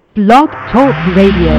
Blog Talk Radio.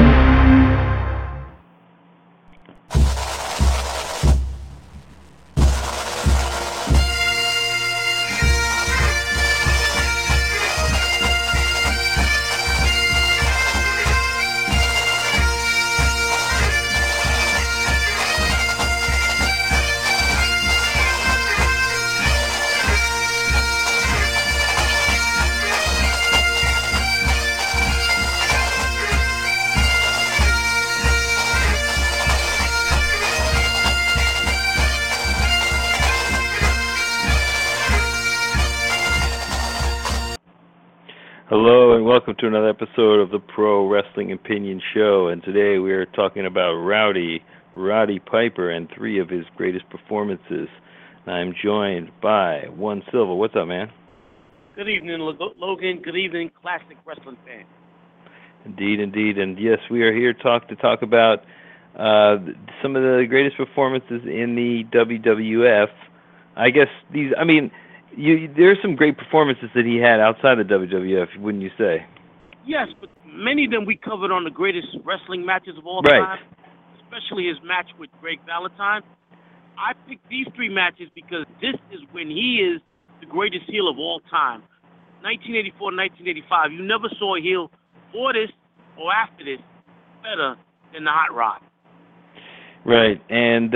Hello and welcome to another episode of the Pro Wrestling Opinion Show, and today we are talking about Roddy Piper and three of his greatest performances. I'm joined by One Silva. What's up, man? Good evening, Logan. Good evening, classic wrestling fan. Indeed, and yes, we are here to talk about some of the greatest performances in the WWF. There's some great performances that he had outside the WWF, wouldn't you say? Yes, but many of them we covered on the greatest wrestling matches of all time, especially his match with Greg Valentine. I picked these three matches because this is when he is the greatest heel of all time. 1984, 1985. You never saw a heel before this or after this better than the Hot Rod. Right, and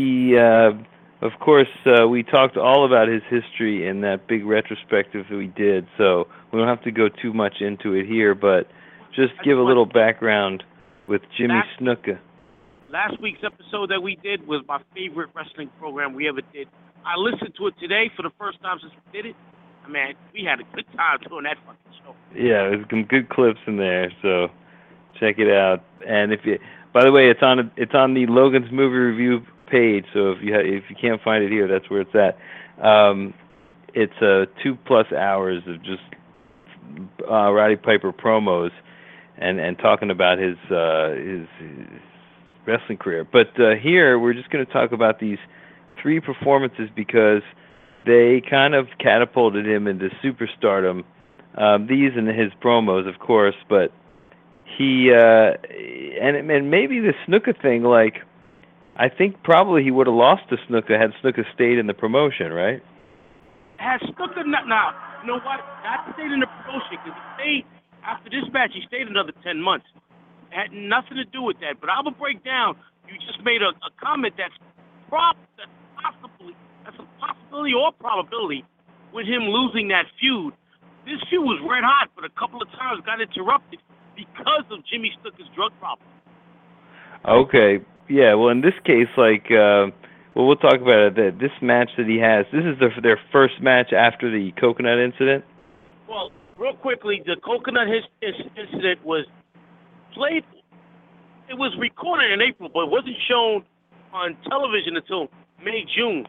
of course, we talked all about his history in that big retrospective that we did, so we don't have to go too much into it here, but just give a little background with Jimmy Snuka. Last week's episode that we did was my favorite wrestling program we ever did. I listened to it today for the first time since we did it. Man, we had a good time doing that fucking show. Yeah, there's some good clips in there, so check it out. And by the way, it's on the Logan's Movie Review page, so if you can't find it here, that's where it's at. It's 2+ hours of just Roddy Piper promos and talking about his wrestling career. But here we're just going to talk about these three performances because they kind of catapulted him into superstardom. These and his promos, of course, but he and maybe the Snuka thing, like, I think probably he would have lost to Snuka had Snuka stayed in the promotion, right? Had Snuka now, you know what? Not stayed in the promotion, because after this match, he stayed another 10 months. It had nothing to do with that. But I will break down. You just made a comment that's a possibility or probability with him losing that feud. This feud was red hot, but a couple of times got interrupted because of Jimmy Snuka's drug problem. Okay. Yeah, well, in this case, we'll talk about it. This match that he has, this is their first match after the coconut incident? Well, real quickly, the coconut incident was played, it was recorded in April, but it wasn't shown on television until May, June.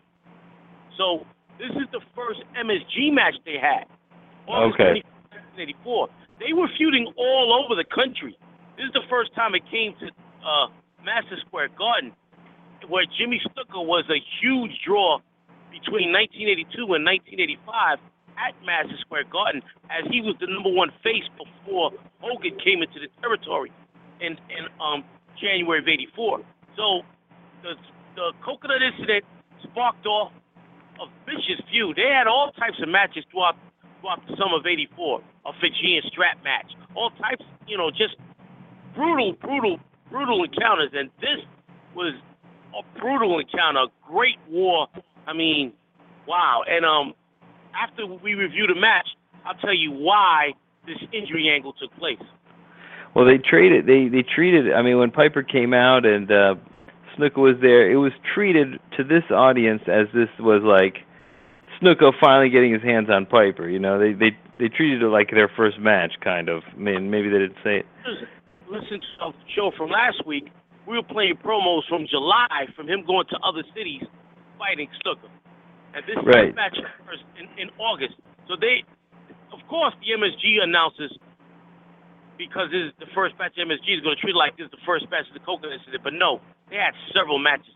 So, this is the first MSG match they had. August 1984. They were feuding all over the country. This is the first time it came to Madison Square Garden, where Jimmy Snuka was a huge draw between 1982 and 1985 at Madison Square Garden, as he was the number one face before Hogan came into the territory in January of '84. So the coconut incident sparked off a vicious feud. They had all types of matches throughout the summer of '84, a Fijian strap match, all types, just brutal encounters, and this was a brutal encounter, a great war. I mean, wow. And after we review the match, I'll tell you why this injury angle took place. Well, they treated, when Piper came out and Snuka was there, it was treated to this audience as this was like Snuka finally getting his hands on Piper. They treated it like their first match, kind of. I mean, maybe they didn't say it. Listen to a show from last week. We were playing promos from July from him going to other cities fighting Snuka. And this match first in August. So of course, the MSG announces, because this is the first match, MSG is going to treat it like this is the first match of the coconut incident. But no, they had several matches.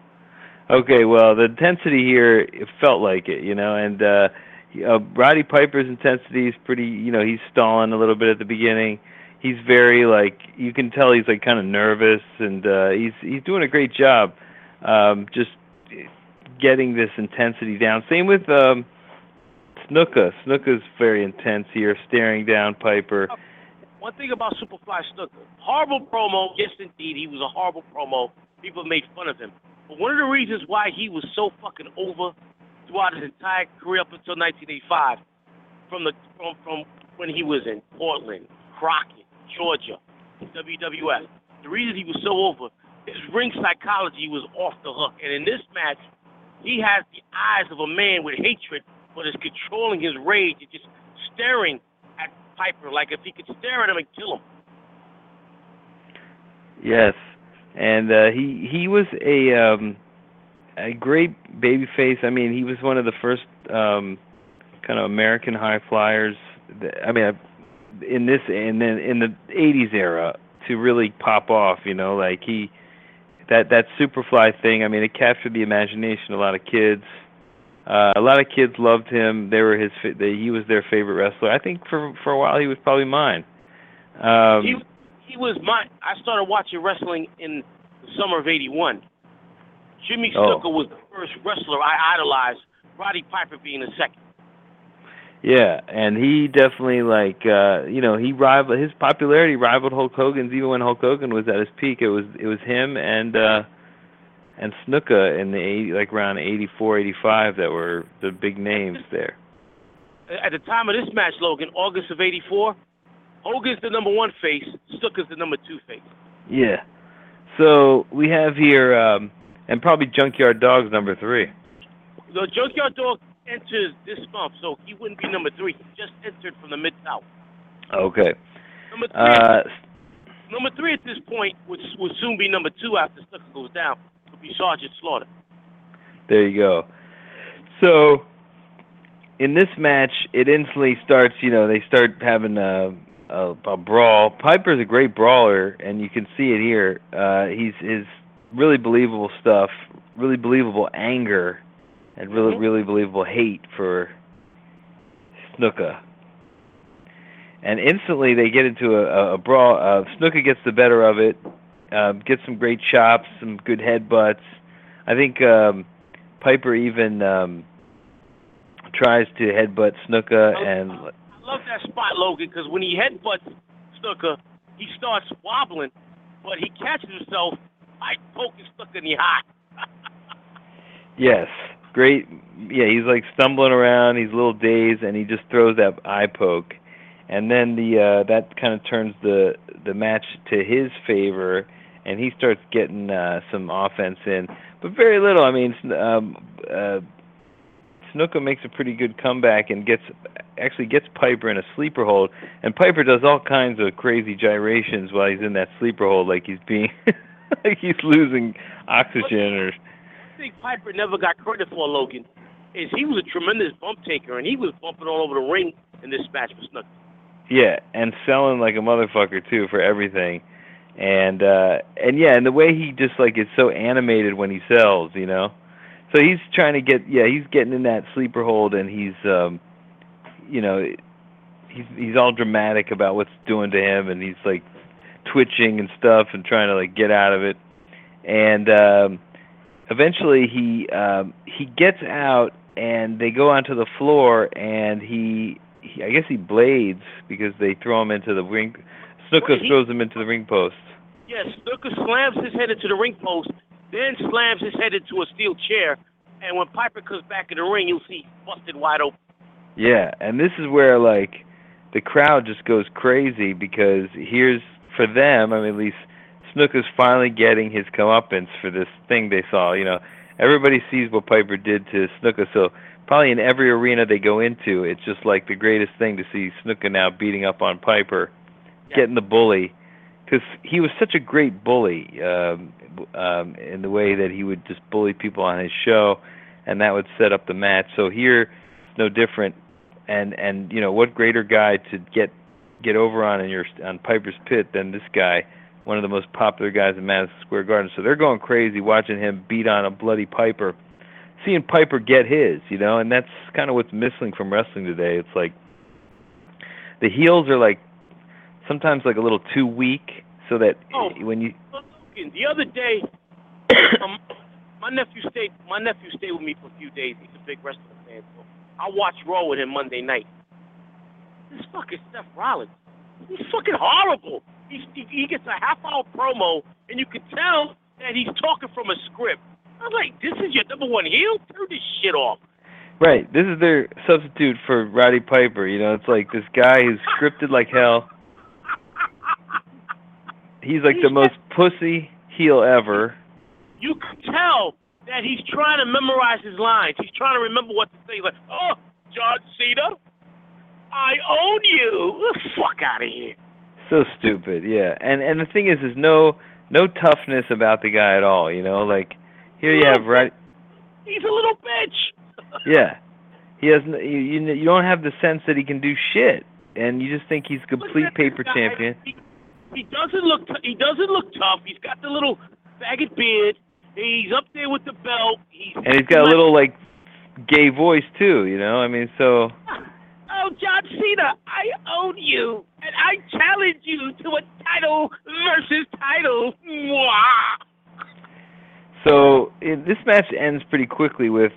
Okay, well, the intensity here, it felt like it, and Roddy Piper's intensity is pretty, he's stalling a little bit at the beginning. he's very like you can tell he's like kind of nervous, and he's doing a great job, just getting this intensity down. Same with Snuka. Snuka's very intense here, staring down Piper. One thing about Superfly Snuka, horrible promo. Yes, indeed, he was a horrible promo. People made fun of him. But one of the reasons why he was so fucking over throughout his entire career up until 1985, from when he was in Portland, Crockett, Georgia, WWF, the reason he was so over, his ring psychology was off the hook. And in this match, he has the eyes of a man with hatred, but is controlling his rage and just staring at Piper like if he could stare at him and kill him. Yes, and he was a great babyface. I mean, he was one of the first kind of American high flyers. I mean, in the '80s era to really pop off. You know, like that Superfly thing. I mean, it captured the imagination of a lot of kids. A lot of kids loved him. He was their favorite wrestler. I think for a while he was probably mine. He was mine. I started watching wrestling in the summer of '81. Jimmy Snuka was the first wrestler I idolized. Roddy Piper being the second. Yeah, and he definitely his popularity rivaled Hulk Hogan's. Even when Hulk Hogan was at his peak, it was him and Snuka in the around '84, '85 that were the big names there. At the time of this match, Logan, August of '84, Hogan's the number 1 face, Snuka's the number 2 face. Yeah. So we have here, and probably Junkyard Dog's number 3. The Junkyard Dog enters this month, so he wouldn't be number 3. He just entered from the Mid-South. Okay. Number three at this point would soon be number 2 after Snuka goes down. Would be Sergeant Slaughter. There you go. So in this match, it instantly starts. They start having a brawl. Piper's a great brawler, and you can see it here. His really believable stuff, really believable anger, and really believable hate for Snuka. And instantly they get into a brawl. Snuka gets the better of it, gets some great chops, some good headbutts. I think Piper even tries to headbutt Snuka. I love that spot, Logan, because when he headbutts Snuka, he starts wobbling, but he catches himself by poking Snuka in the eye. Yes, great. Yeah, he's like stumbling around, he's a little dazed, and he just throws that eye poke. And then that kind of turns the match to his favor, and he starts getting some offense in, but very little. I mean, Snuka makes a pretty good comeback and gets Piper in a sleeper hold, and Piper does all kinds of crazy gyrations while he's in that sleeper hold, like he's being like he's losing oxygen. Or I think Piper never got credit for, Logan, is he was a tremendous bump taker, and he was bumping all over the ring in this match for Snuka. Yeah, and selling like a motherfucker too for everything, and the way he just like is so animated when he sells, So he's trying to he's getting in that sleeper hold, and he's he's all dramatic about what's doing to him, and he's like twitching and stuff and trying to like get out of it, and eventually he gets out, and they go onto the floor, and I guess he blades because they throw him into the ring. Snuka throws him into the ring post. Yes, Snuka slams his head into the ring post, then slams his head into a steel chair, and when Piper comes back in the ring, you'll see busted wide open. Yeah, and this is where like the crowd just goes crazy because here's for them. I mean, at least Snuka's finally getting his comeuppance for this thing they saw. Everybody sees what Piper did to Snuka, so probably in every arena they go into, it's just like the greatest thing to see Snuka now beating up on Piper, getting the bully, because he was such a great bully in the way that he would just bully people on his show, and that would set up the match. So here, it's no different, and what greater guy to get over on Piper's Pit than this guy, one of the most popular guys in Madison Square Garden. So they're going crazy watching him beat on a bloody Piper. Seeing Piper get his, and that's kind of what's missing from wrestling today. It's like the heels are like sometimes like a little too weak, so that when you. The other day, my nephew stayed with me for a few days. He's a big wrestling fan, so I watched Raw with him Monday night. This fucking Seth Rollins, he's fucking horrible. He gets a half-hour promo, and you can tell that he's talking from a script. I'm like, this is your number one heel? Turn this shit off. Right. This is their substitute for Roddy Piper. You know, it's like this guy who's scripted like hell. He's like the most pussy heel ever. You can tell that he's trying to memorize his lines. He's trying to remember what to say. Like, oh, John Cena, I own you. Fuck out of here. So stupid, yeah. And the thing is, there's no toughness about the guy at all. You know, like here you have right. He's a little bitch. Yeah, he has. You don't have the sense that he can do shit, and you just think he's a complete paper champion. He doesn't look. He doesn't look tough. He's got the little faggot beard. He's up there with the belt. And he's got a little like gay voice too. You know, I mean, so. Oh, John Cena, I own you, and I challenge you to a title versus title. Mwah! So this match ends pretty quickly with.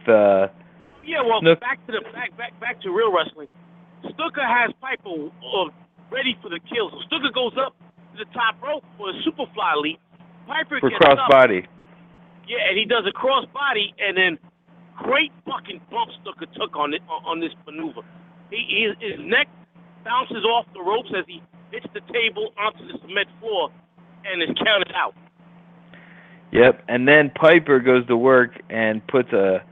Back to real wrestling. Stuka has Piper ready for the kill. So Stuka goes up to the top rope for a Superfly leap. Piper for gets crossbody. Yeah, and he does a crossbody, and then great fucking bump Stuka took on this maneuver. His neck bounces off the ropes as he hits the table onto the cement floor and is counted out. Yep, and then Piper goes to work and puts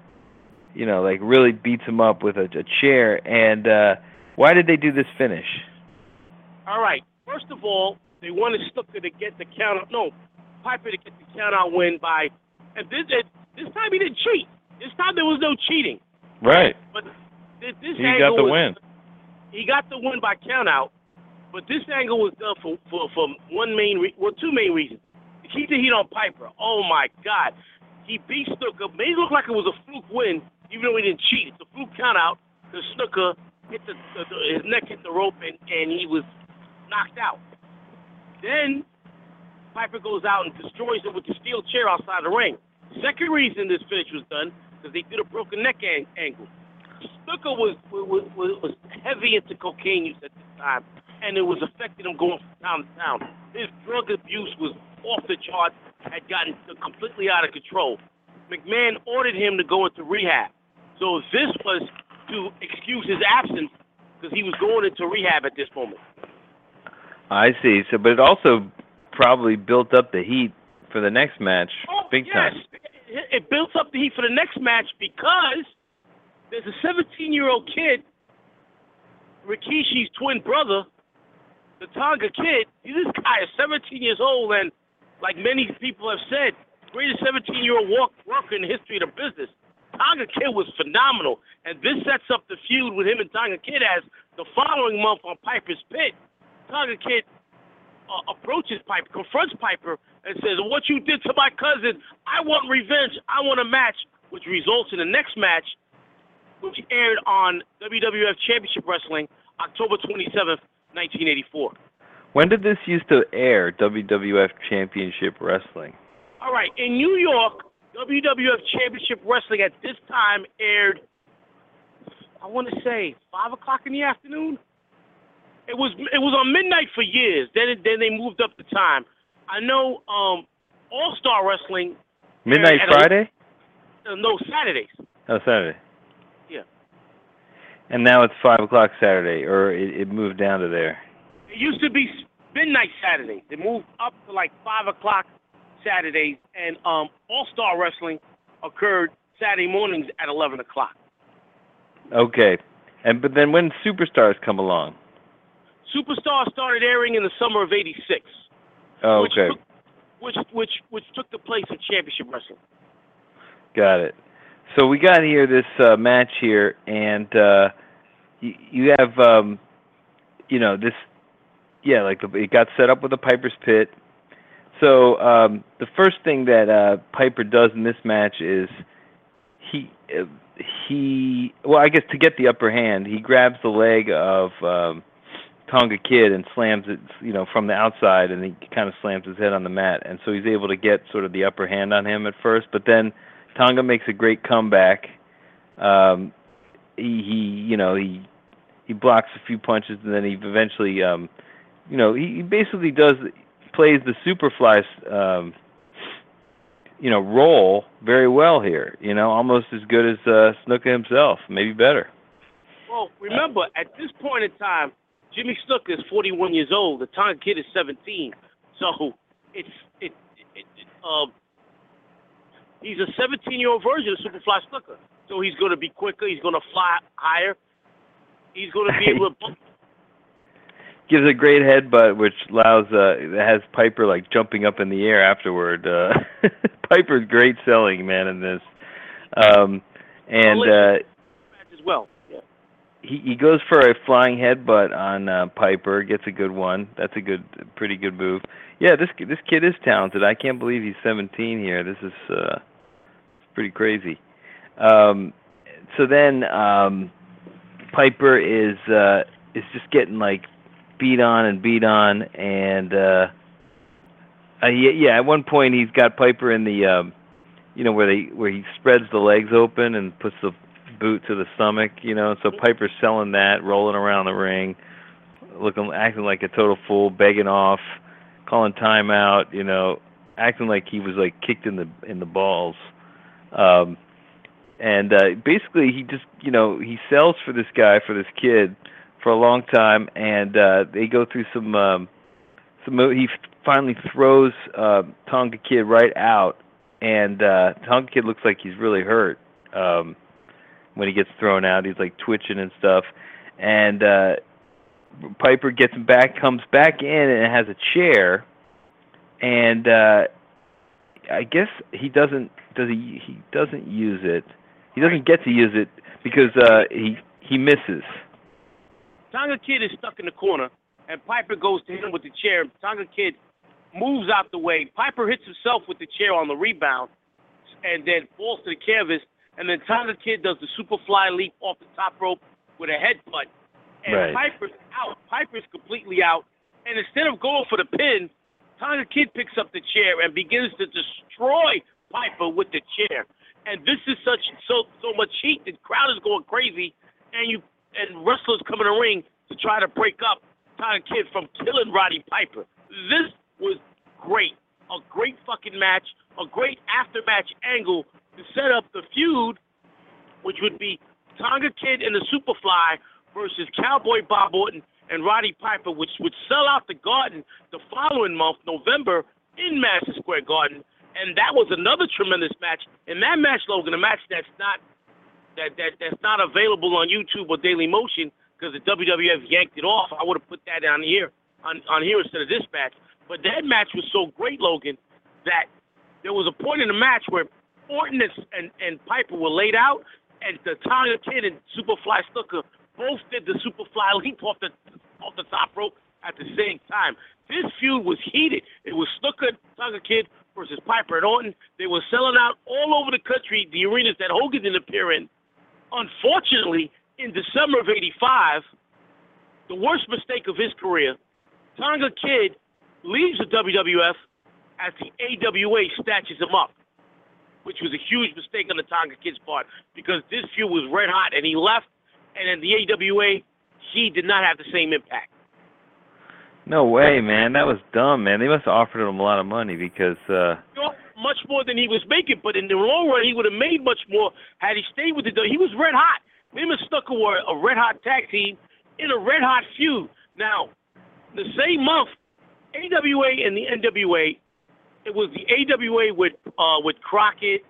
really beats him up with a chair. And why did they do this finish? All right, first of all, they wanted Stuka to get the Piper to get the count out win by, and this time he didn't cheat. This time there was no cheating. Right. But this he got the win. He got the win by countout, but this angle was done for two main reasons. To keep the heat on Piper. Oh my God, he beat Stuka. Made it look like it was a fluke win, even though he didn't cheat. It's a fluke countout. The Stuka hit his neck hit the rope and he was knocked out. Then Piper goes out and destroys it with the steel chair outside the ring. Second reason this finish was done because they did a broken neck angle. Stuka was heavy into cocaine use at this time, and it was affecting him going from town to town. His drug abuse was off the charts, had gotten completely out of control. McMahon ordered him to go into rehab. So this was to excuse his absence because he was going into rehab at this moment. I see. So, but it also probably built up the heat for the next match big time. It built up the heat for the next match because there's a 17-year-old kid, Rikishi's twin brother, the Tonga Kid. This guy is 17 years old, and like many people have said, greatest 17-year-old worker in the history of the business. Tonga Kid was phenomenal, and this sets up the feud with him and Tonga Kid as the following month on Piper's Pit, Tonga Kid approaches Piper, confronts Piper, and says, what you did to my cousin, I want revenge, I want a match, which results in the next match, which aired on WWF Championship Wrestling, October 27th, 1984. When did this used to air, WWF Championship Wrestling? All right, in New York, WWF Championship Wrestling at this time aired, I want to say, 5 o'clock in the afternoon? It was on midnight for years. Then they moved up the time. I know All-Star Wrestling... Midnight Friday? No, Saturdays. Oh, Saturday. Yeah. And now it's 5 o'clock Saturday, or it moved down to there? It used to be midnight Saturdays. They moved up to like 5 o'clock Saturdays, and All-Star Wrestling occurred Saturday mornings at 11 o'clock. Okay. But then when Superstars come along? Superstars started airing in the summer of '86. Oh, okay. Which took the place of Championship Wrestling. Got it. So we got here this match here, and you have this, it got set up with a Piper's Pit. So the first thing that Piper does in this match is I guess to get the upper hand, he grabs the leg of Tonga Kid and slams it, from the outside, and he kind of slams his head on the mat, and so he's able to get sort of the upper hand on him at first. But then Tonga makes a great comeback. He blocks a few punches, and then he eventually, he basically plays the Superfly, role very well here. Almost as good as Snuka himself, maybe better. Well, remember, at this point in time, Jimmy Snuka is 41 years old. The Tonga Kid is 17. So he's a 17-year-old version of Superfly Snuka. So he's going to be quicker. He's going to fly higher. He's going to be able to gives a great headbutt, which has Piper like jumping up in the air afterward. Piper's great selling, man, in this. As well. Yeah. He goes for a flying headbutt on Piper, gets a good one. That's pretty good move. Yeah, this kid is talented. I can't believe he's 17 here. This is pretty crazy. So then Piper is just getting like beat on, and at one point he's got Piper in the where he spreads the legs open and puts the boot to the stomach, so Piper's selling that, rolling around the ring, acting like a total fool, begging off, calling timeout, acting like he was like kicked in the balls. Basically he just, he sells for this kid for a long time, and they go through some he finally throws Tonga Kid right out, and Tonga Kid looks like he's really hurt when he gets thrown out. He's like twitching and stuff, and Piper gets him back, comes back in, and has a chair, and I guess he doesn't use it. He doesn't get to use it because he misses. Tonga Kid is stuck in the corner, and Piper goes to hit him with the chair. Tonga Kid moves out the way. Piper hits himself with the chair on the rebound and then falls to the canvas, and then Tonga Kid does the Superfly leap off the top rope with a headbutt. And right. Piper's out. Piper's completely out. And instead of going for the pin, Tonga Kid picks up the chair and begins to destroy Piper with the chair. And this is so much heat, the crowd is going crazy, and wrestlers come in the ring to try to break up Tonga Kid from killing Roddy Piper. This was great. A great fucking match, a great after-match angle to set up the feud, which would be Tonga Kid and the Superfly versus Cowboy Bob Orton and Roddy Piper, which would sell out the Garden the following month, November, in Madison Square Garden. And that was another tremendous match. In that match, Logan, a match that's not available on YouTube or Daily Motion because the WWF yanked it off. I would have put that on here instead of this match. But that match was so great, Logan, that there was a point in the match where Orton and Piper were laid out, and the Tonga Kid and Superfly Snuka both did the Superfly leap off the top rope at the same time. This feud was heated. It was Snuka, Tonga Kid versus Piper and Orton. They were selling out all over the country, the arenas that Hogan didn't appear in. Unfortunately, in December of '85, the worst mistake of his career, Tonga Kid leaves the WWF as the AWA snatches him up, which was a huge mistake on the Tonga Kid's part because this feud was red hot, and he left, and in the AWA, he did not have the same impact. No way, man. That was dumb, man. They must have offered him a lot of money because... much more than he was making, but in the long run, he would have made much more had he stayed with the... He was red hot. Him and Snuka were a red hot tag team in a red hot feud. Now, the same month, AWA and the NWA, it was the AWA with Crockett,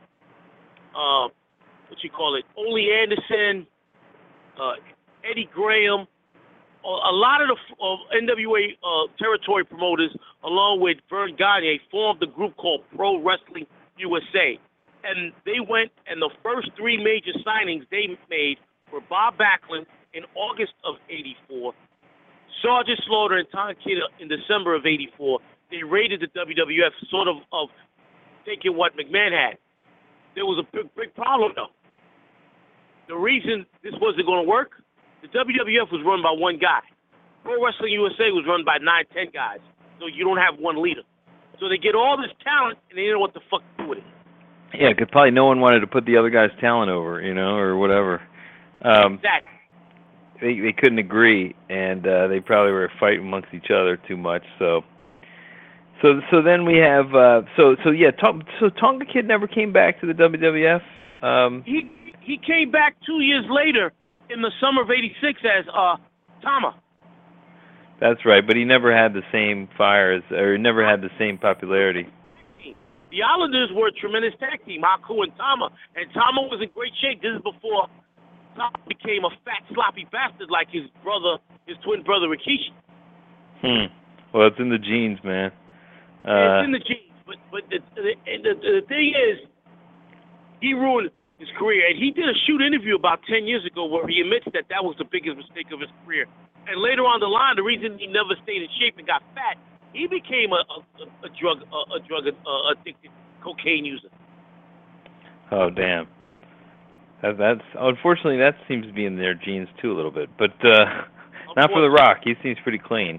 Ole Anderson, Eddie Graham, a lot of the NWA territory promoters, along with Vern Gagne, formed a group called Pro Wrestling USA. And they went, and the first three major signings they made were Bob Backlund in August of '84, Sergeant Slaughter and Tonga Kid in December of '84. They raided the WWF, sort of taking what McMahon had. There was a big problem, though. The reason this wasn't going to work, the WWF was run by one guy, Pro Wrestling USA was run by 9, 10 guys, so you don't have one leader. So they get all this talent, and they don't know what the fuck to do with it. Yeah, because probably no one wanted to put the other guy's talent over, or whatever. Exactly. They couldn't agree, and they probably were fighting amongst each other too much. So then we have so Tonga Kid never came back to the WWF. He came back 2 years later in the summer of '86 as Tama. That's right, but he never had the same never had the same popularity. The Islanders were a tremendous tag team, Haku and Tama was in great shape. This is before Tama became a fat, sloppy bastard like his twin brother Rikishi. Well, it's in the genes, man. It's in the genes, but the thing is, he ruined his career. And he did a shoot interview about 10 years ago where he admits that was the biggest mistake of his career. And later on the line, the reason he never stayed in shape and got fat, he became a drug addicted cocaine user. Oh, damn. That's unfortunately that seems to be in their genes too a little bit, but not for The Rock. He seems pretty clean.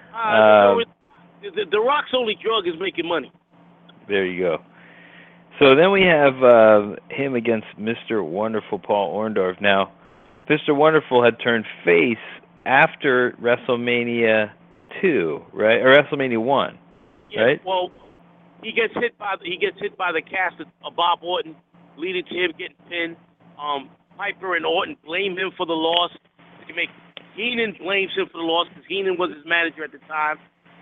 The Rock's only drug is making money. There you go. So then we have him against Mr. Wonderful Paul Orndorff. Now, Mr. Wonderful had turned face after WrestleMania 2, right, or WrestleMania 1, right? Well, he gets hit by the cast of Bob Orton, leading to him getting pinned. Piper and Orton blame him for the loss. Heenan blames him for the loss because Heenan was his manager at the time.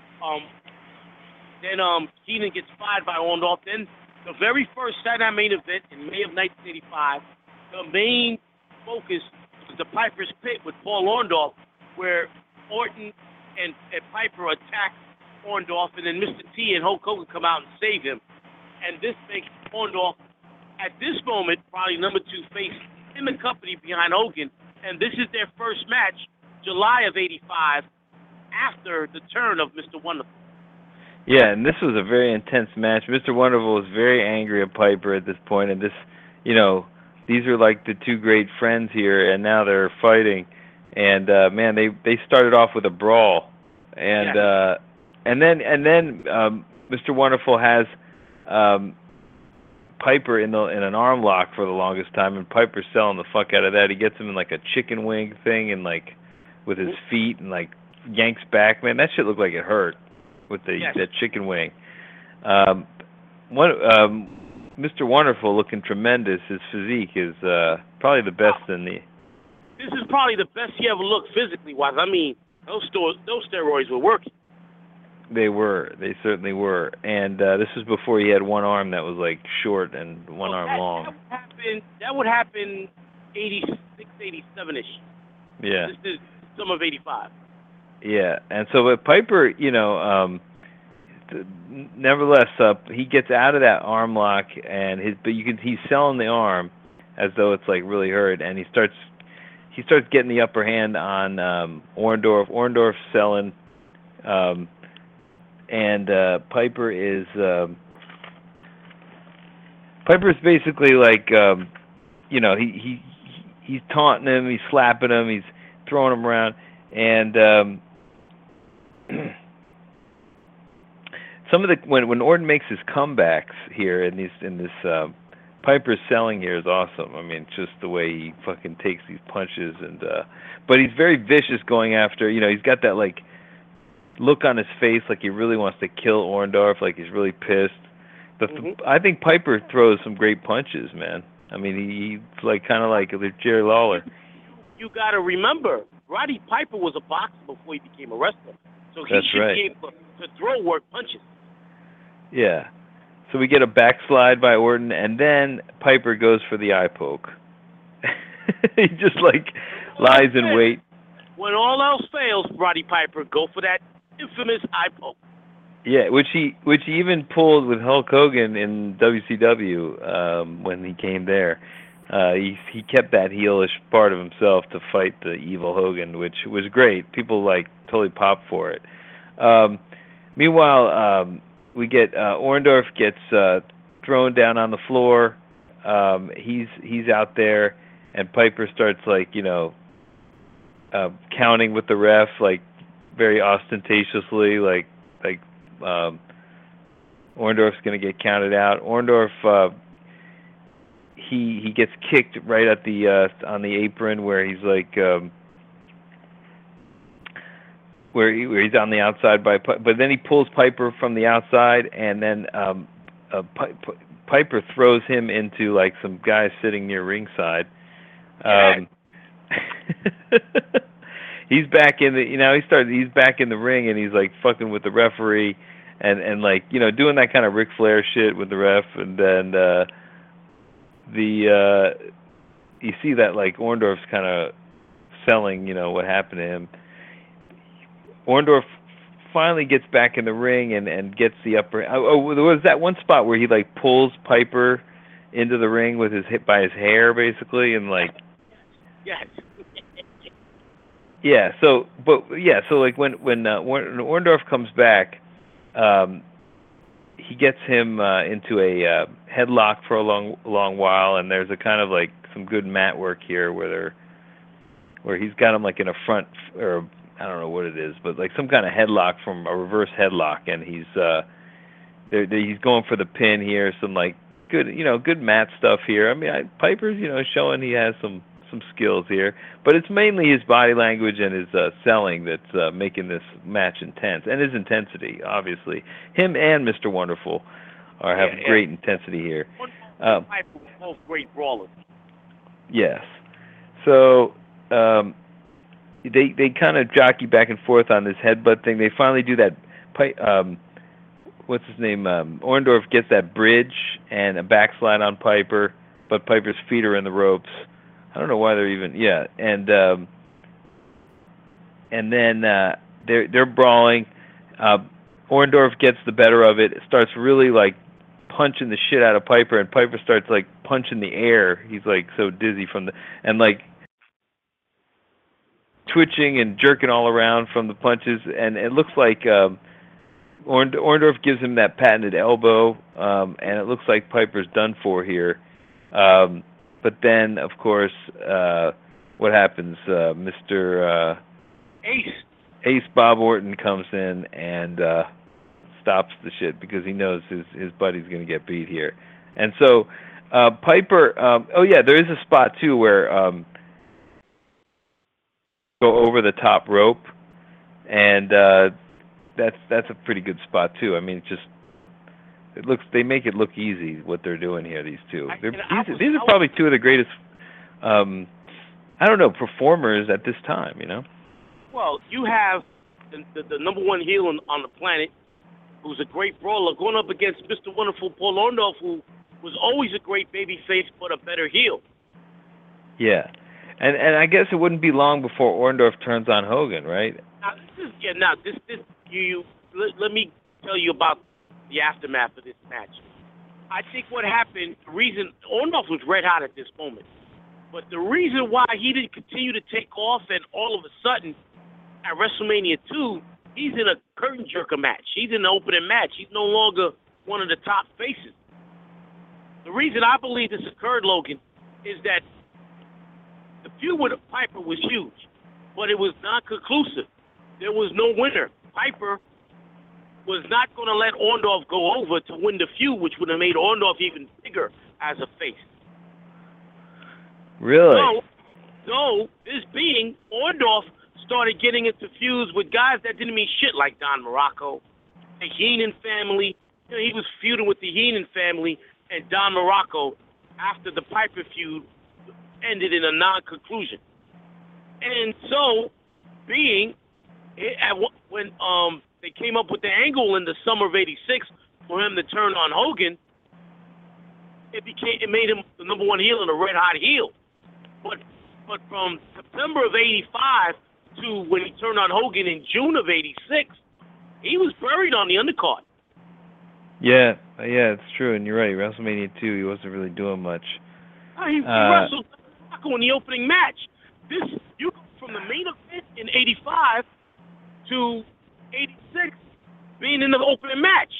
Then Heenan gets fired by Orndorff. Then the very first Saturday Night Main event in May of 1985, the main focus was the Piper's Pit with Paul Orndorff, where Orton and Piper attack Orndorff, and then Mr. T and Hulk Hogan come out and save him. And this makes Orndorff, at this moment, probably number 2 face in the company behind Hogan. And this is their first match, July of '85, after the turn of Mr. Wonderful. Yeah, and this was a very intense match. Mr. Wonderful was very angry at Piper at this point, and this, these are like the two great friends here, and now they're fighting. And man, they started off with a brawl, and then Mr. Wonderful has Piper in an arm lock for the longest time, and Piper's selling the fuck out of that. He gets him in like a chicken wing thing, and like with his feet, and like yanks back. Man, that shit looked like it hurt with that chicken wing. Mr. Wonderful looking tremendous. His physique is probably the best in the. This is probably the best he ever looked physically wise. I mean, those steroids were working. They were. They certainly were. And this was before he had one arm that was like short and one arm long. That would happen 86, 87-ish. Yeah. This is summer of '85. Yeah, and so but Piper, nevertheless, he gets out of that arm lock, but he's selling the arm as though it's like really hurt, and he starts getting the upper hand on Orndorff. Orndorff's selling, and Piper's basically like, he's taunting him, he's slapping him, he's throwing him around, and some of when Orton makes his comebacks here in this Piper's selling here is awesome. I mean, just the way he fucking takes these punches, and but he's very vicious going after. He's got that like look on his face, like he really wants to kill Orndorff, like he's really pissed. But I think Piper throws some great punches, man. I mean, he's like kind of like Jerry Lawler. You got to remember, Roddy Piper was a boxer before he became a wrestler, so he should be able to throw work punches. Yeah. So we get a backslide by Orton, and then Piper goes for the eye poke. He just like lies in wait. When all else fails, Roddy Piper, go for that infamous eye poke. Yeah, which he even pulled with Hulk Hogan in WCW when he came there. He kept that heelish part of himself to fight the evil Hogan, which was great. People like totally popped for it. Meanwhile, we get Orndorff gets thrown down on the floor. He's out there, and Piper starts like counting with the ref, like very ostentatiously, like Orndorff's going to get counted out. Orndorff, he gets kicked right at the on the apron where he's like where he's on the outside but then he pulls Piper from the outside, and then Piper throws him into like some guys sitting near ringside. He's back in the he's back in the ring, and he's like fucking with the referee and like doing that kind of Ric Flair shit with the ref, and then you see that like Orndorff's kind of selling what happened to him. Orndorff finally gets back in the ring and gets the upper. Oh, there was that one spot where he like pulls Piper into the ring with by his hair basically, and like. Yes. Yeah. So like when Orndorff comes back, he gets him into a headlock for a long while, and there's a kind of like some good mat work here where he's got him like in a front, or I don't know what it is, but like some kind of headlock, from a reverse headlock, and he's going for the pin here. Some like good mat stuff here. I mean, Piper's showing he has some skills here, but it's mainly his body language and his selling that's making this match intense, and his intensity, obviously. Him and Mr. Wonderful are having great intensity here. Piper were both great brawlers. Yes. So they kind of jockey back and forth on this headbutt thing. They finally do that. What's his name? Orndorff gets that bridge and a backslide on Piper, but Piper's feet are in the ropes. I don't know why they're even and then they're brawling. Orndorff gets the better of it. Starts really like punching the shit out of Piper, and Piper starts like punching the air. He's like so dizzy and like twitching and jerking all around from the punches, and it looks like Orndorff gives him that patented elbow, and it looks like Piper's done for here. But then, of course, what happens? Mr. Ace Bob Orton comes in and stops the shit because he knows his buddy's going to get beat here. And so Piper, there is a spot too where go over the top rope, and that's a pretty good spot too. I mean, they make it look easy what they're doing here. These two, these are probably two of the greatest, performers at this time. Well, you have the number one heel on the planet, who's a great brawler, going up against Mr. Wonderful Paul Orndorff, who was always a great baby face but a better heel. Yeah, and I guess it wouldn't be long before Orndorff turns on Hogan, right? Let me tell you about the aftermath of this match. I think what happened, the reason Orndorff was red hot at this moment, but the reason why he didn't continue to take off, and all of a sudden at WrestleMania 2, he's in a curtain jerker match. He's in an opening match. He's no longer one of the top faces. The reason I believe this occurred, Logan, is that the feud with Piper was huge, but it was not conclusive. There was no winner. Piper was not going to let Orndorff go over to win the feud, which would have made Orndorff even bigger as a face. Really? So this being, Orndorff started getting into feuds with guys that didn't mean shit, like Don Morocco, the Heenan family. He was feuding with the Heenan family and Don Morocco after the Piper feud ended in a non-conclusion. And so, when they came up with the angle in the summer of '86 for him to turn on Hogan, it made him the number one heel and a red hot heel. But from September of '85 to when he turned on Hogan in June of '86, he was buried on the undercard. Yeah, it's true, and you're right. WrestleMania 2, he wasn't really doing much. He wrestled in the opening match. You go from the main event in '85 to '86 being in the opening match.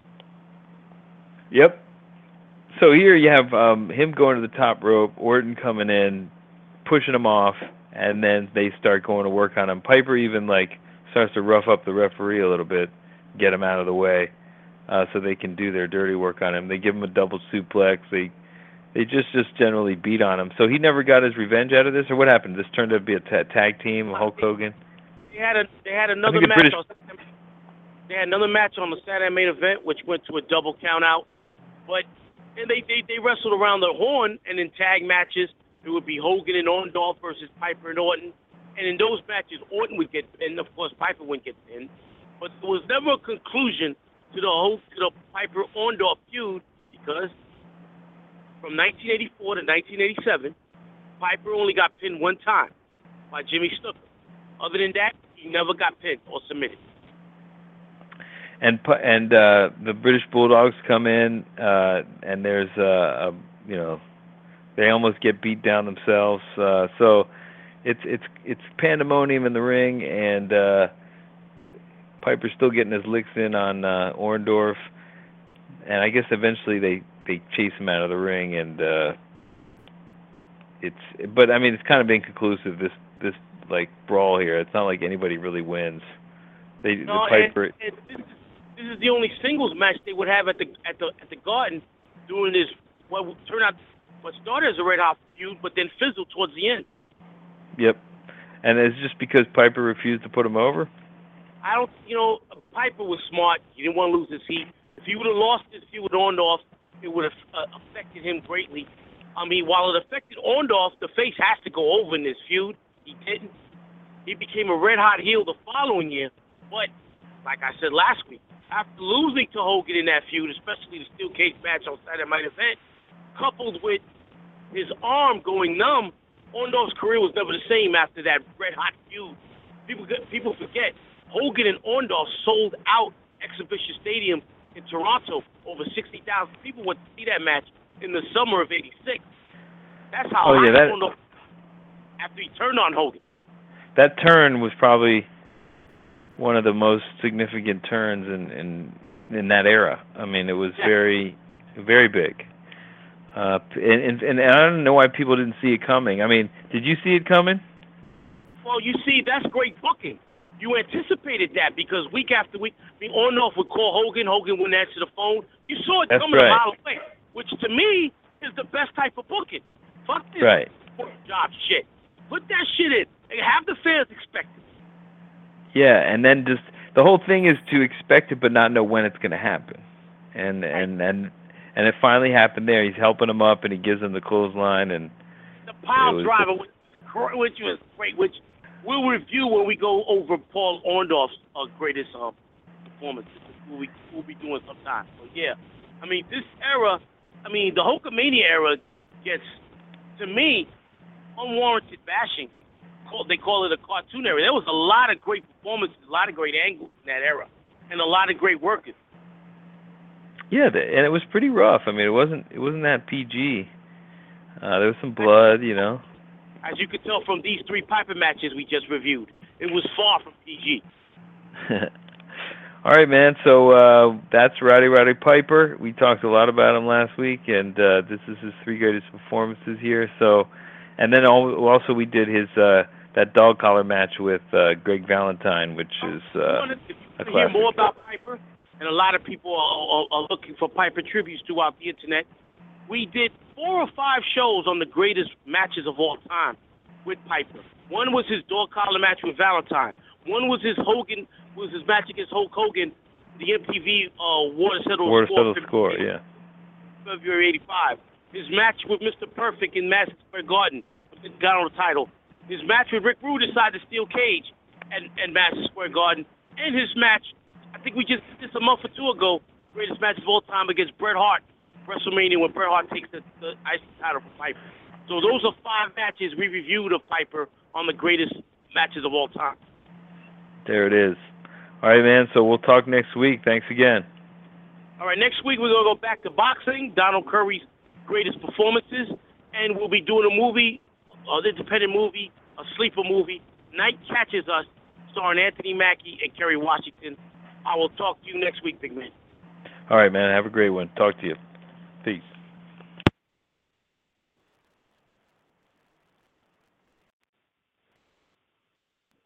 Yep. So here you have him going to the top rope, Orton coming in, pushing him off, and then they start going to work on him. Piper even starts to rough up the referee a little bit, get him out of the way, so they can do their dirty work on him. They give him a double suplex. They just generally beat on him. So he never got his revenge out of this, or what happened? This turned out to be a tag team, Hulk Hogan. They had another match. They had another match on the Saturday main event, which went to a double count out. But and they wrestled around the horn, and in tag matches, it would be Hogan and Orndorff versus Piper and Orton. And in those matches, Orton would get pinned. Of course, Piper wouldn't get pinned. But there was never a conclusion to the Piper-Orndorff feud, because from 1984 to 1987, Piper only got pinned one time by Jimmy Snuka. Other than that, he never got pinned or submitted. And the British Bulldogs come in, and there's they almost get beat down themselves. So it's pandemonium in the ring, and Piper's still getting his licks in on Orndorff, and I guess eventually they chase him out of the ring, and but I mean it's kind of inconclusive, this like brawl here. It's not like anybody really wins. Piper. This is the only singles match they would have at the Garden during this what started as a red hot feud, but then fizzled towards the end. Yep, and it's just because Piper refused to put him over. Piper was smart. He didn't want to lose his heat. If he would have lost his feud with Orndorff, it would have affected him greatly. I mean, while it affected Orndorff, the face has to go over in this feud. He didn't. He became a red-hot heel the following year. But, like I said last week, after losing to Hogan in that feud, especially the steel cage match on Saturday Night Event, coupled with his arm going numb, Orndorff's career was never the same after that red-hot feud. People forget, Hogan and Orndorff sold out Exhibition Stadium in Toronto. Over 60,000 people went to see that match in the summer of '86. That's how Orndorff, after he turned on Hogan. That turn was probably one of the most significant turns in that era. I mean, it was very, very big. And I don't know why people didn't see it coming. I mean, did you see it coming? Well, you see, that's great booking. You anticipated that because week after week, Orndorff would call Hogan. Hogan wouldn't answer the phone. You saw it coming a mile away, which to me is the best type of booking. Fuck this job shit. Put that shit in. Have the fans expect it. Yeah, and then just the whole thing is to expect it but not know when it's going to happen. And it finally happened there. He's helping him up, and he gives him the clothesline. And the pile driver, which was great, which we'll review when we go over Paul Orndorff's greatest performances. We'll be doing sometime. So, yeah. I mean, this era, the Hulkamania era gets, to me, unwarranted bashing. They call it a cartoon era. There was a lot of great performances, a lot of great angles in that era, and a lot of great workers. Yeah, and it was pretty rough. I mean, it wasn't that PG. There was some blood, As you could tell from these three Piper matches we just reviewed, it was far from PG. All right, man. So that's Roddy Piper. We talked a lot about him last week, and this is his three greatest performances here. So, and then also we did his that dog collar match with Greg Valentine, which is a classic. If you want to hear more about Piper, and a lot of people are looking for Piper tributes throughout the internet, we did 4 or 5 shows on the greatest matches of all time with Piper. One was his dog collar match with Valentine. One was his match against Hulk Hogan, the MTV Water Settled Score, yeah. February '85. His match with Mr. Perfect in Madison Square Garden, got on the title. His match with Rick Rude inside the steel cage at Madison Square Garden. And his match, I think we just did this a month or two ago, greatest match of all time against Bret Hart, WrestleMania, when Bret Hart takes the IC title from Piper. So those are 5 matches we reviewed of Piper on the greatest matches of all time. There it is. All right, man, so we'll talk next week. Thanks again. All right, next week we're going to go back to boxing, Donald Curry's greatest performances, and we'll be doing a movie, an independent movie, a sleeper movie, Night Catches Us, starring Anthony Mackie and Kerry Washington. I will talk to you next week, big man. All right, man. Have a great one. Talk to you. Peace.